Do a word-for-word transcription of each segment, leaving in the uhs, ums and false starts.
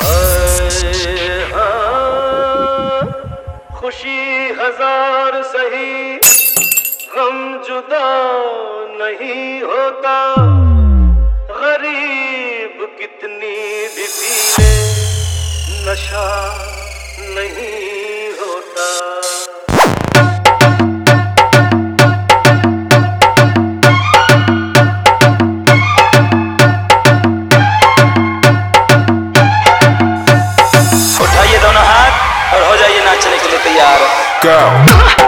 खुशी हजार सही गम जुदा नहीं होता, गरीब कितनी भी पी ले नशा नहीं होता। उठाइए दोनों हाथ और हो जाइए नाचने के लिए तैयार। Go.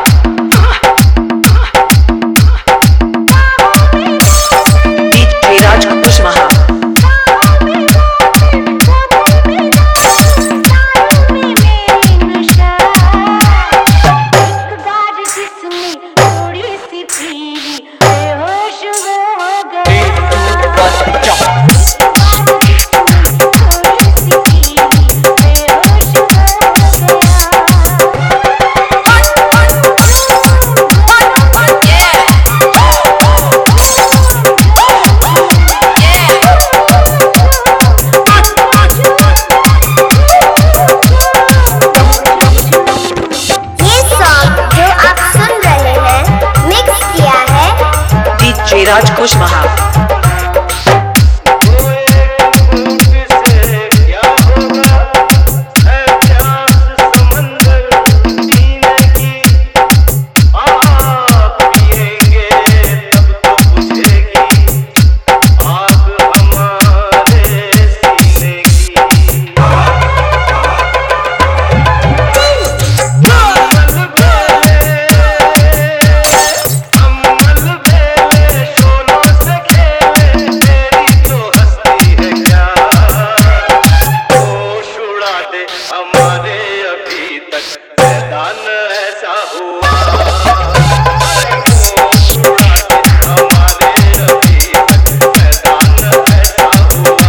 राज कुशवाहा। हमारे अभी तक मैदान ऐसा हुआ, हमारे अभी तक मैदान ऐसा हुआ।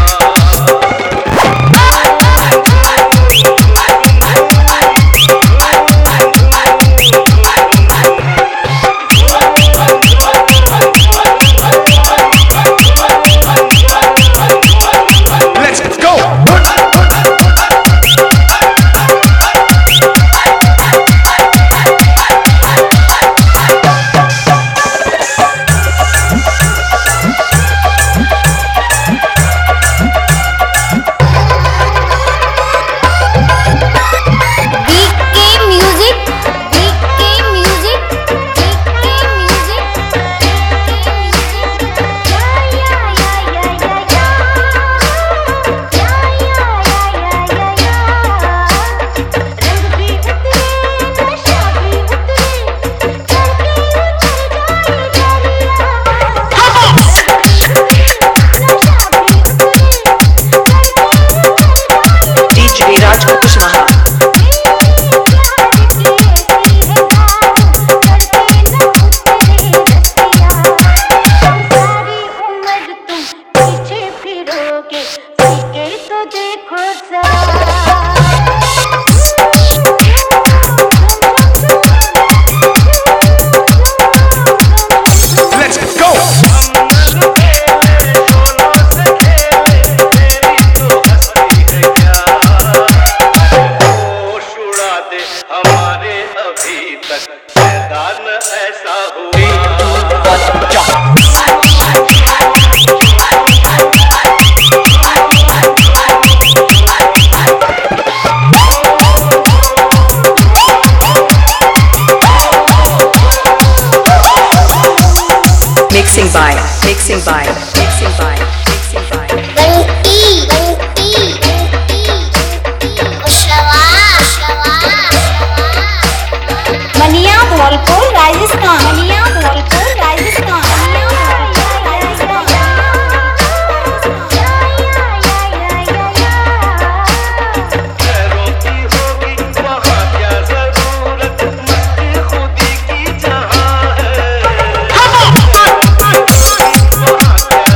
हमारे अभी तक मैदान ऐसा हुआ। Mixing by, mixing by, mixing by, mixing by. Bunty, Bunty, Bunty, Kushwaha, मनिया धौलपुर राजस्थान, मनिया धौलपुर राजस्थान। Yeah.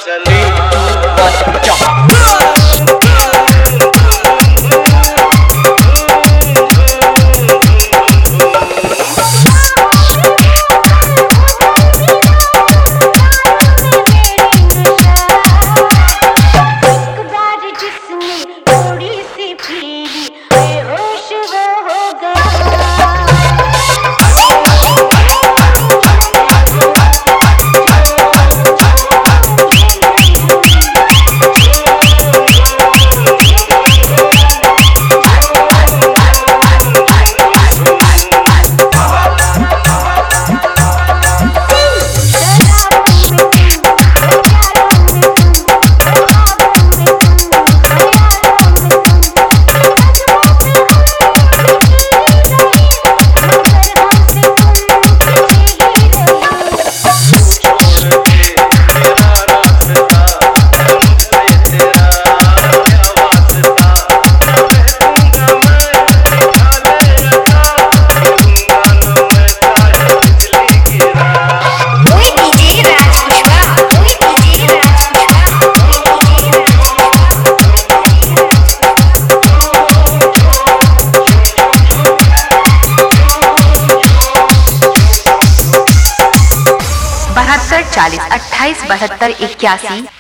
बहत्तर चालीस अट्ठाईस बहत्तर इक्यासी।